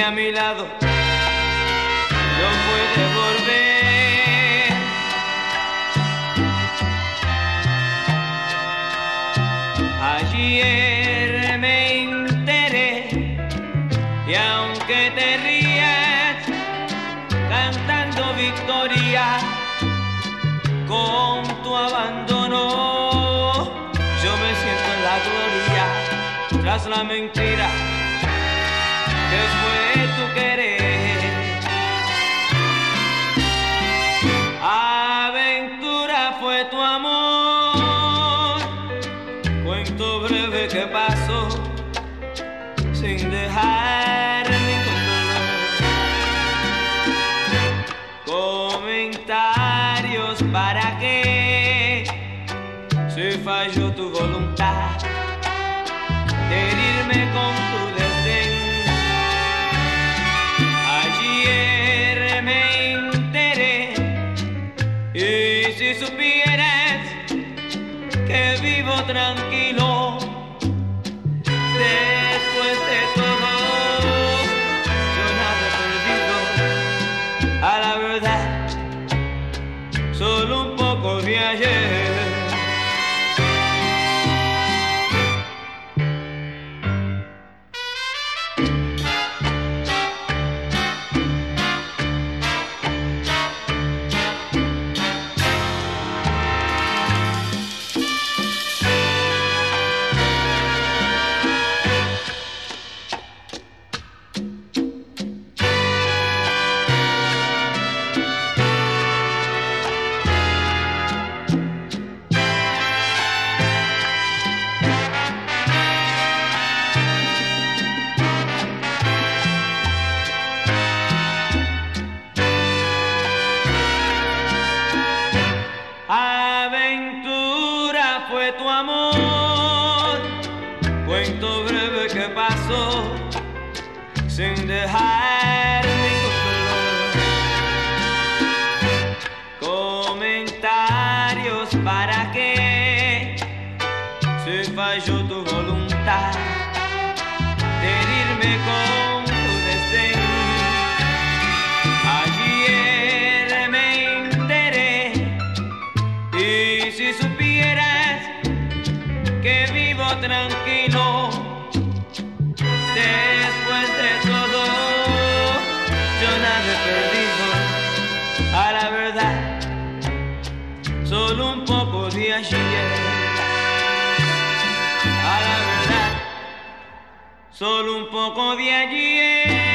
a mi lado no puede volver. Ayer me enteré y aunque te rías cantando victoria con tu abandono, yo me siento en la gloria tras la mentira que fue tu querer. Aventura fue tu amor, cuento breve que pasó sin dejar ningún dolor. Comentarios para qué, si falló tu voluntad de herirme con tu desdén. Ayer me enteré y si supieras que vivo tranquilo después de todo, yo nada he perdido, a la verdad, solo un poco de ayer. Aventura fue tu amor, cuento breve que pasó sin dejar ningún dolor. Comentarios para qué, si falló tu voluntad de herirme con tu desdén. Ayer me enteré y si supieras que vivo tranquilo después de todo, yo nada he perdido, a la verdad, solo un poco de ayer. A la verdad, solo un poco de ayer.